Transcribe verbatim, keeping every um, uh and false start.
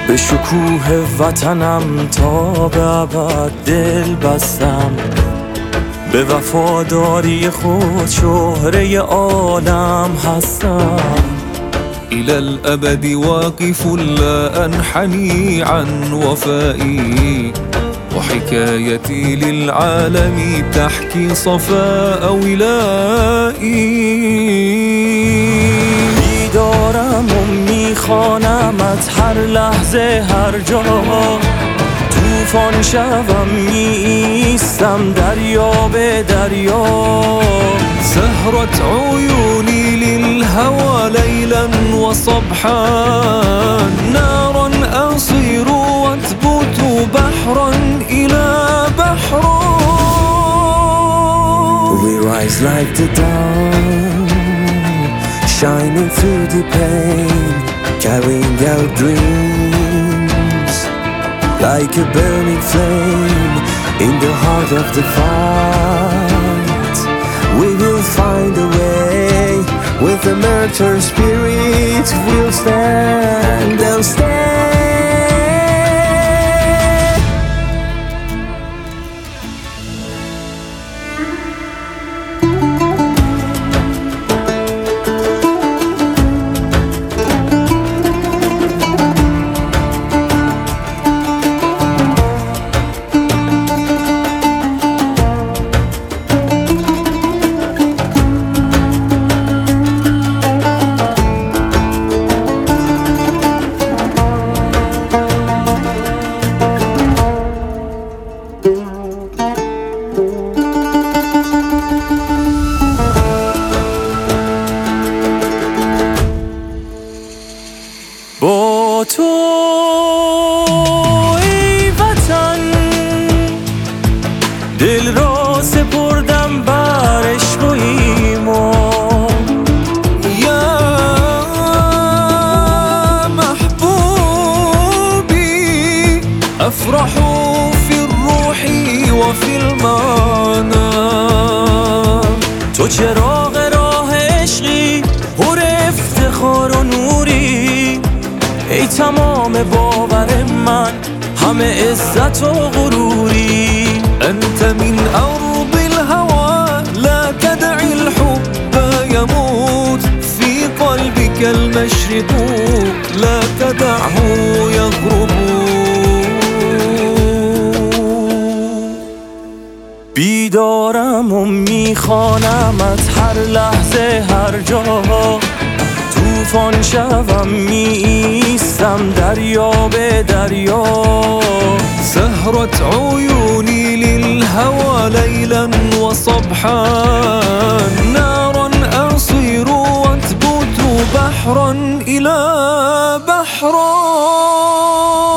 به شکوه وطنم تا به ابد دل بستم، به وفاداری خود شهره عالم هستم. إلى الأبد واقف لا أنحني عن وفائي، وحكايتي للعالم تحكي صفاء ولائي. بیدارم و میخوانمت هر لحظه هر جا، طوفان شوم میستم دریا به دریا. سهرت عيوني للهوى ليلا وصبحا، نارا أصير واثبت بحرا إلى بحر. We rise like the dawn, shining through the pain, carrying our dreams like a burning flame in the heart of the fight. We will find a way, with a martyr spirit we'll stand and stand. با تو ای وطن دل را سپردم بر عشق و ایمان. يا محبوبي أفرح في الروح وفي المعنى. تو چراغ راه عشقی پر افتخار و نوری، ای تمام باور من همه عزت و غروری. أنت من أرض الهوى لا تدعي الحب يموت، في قلبك المشرق لا تدعه يغرب. بیدارم و میخوانمت هر لحظه هر جا، طوفان شوم میستم دریا به دریا. سهرت عيوني للهوى ليلا وصبحا، نارا أصير واثبت بحرا إلى بحر.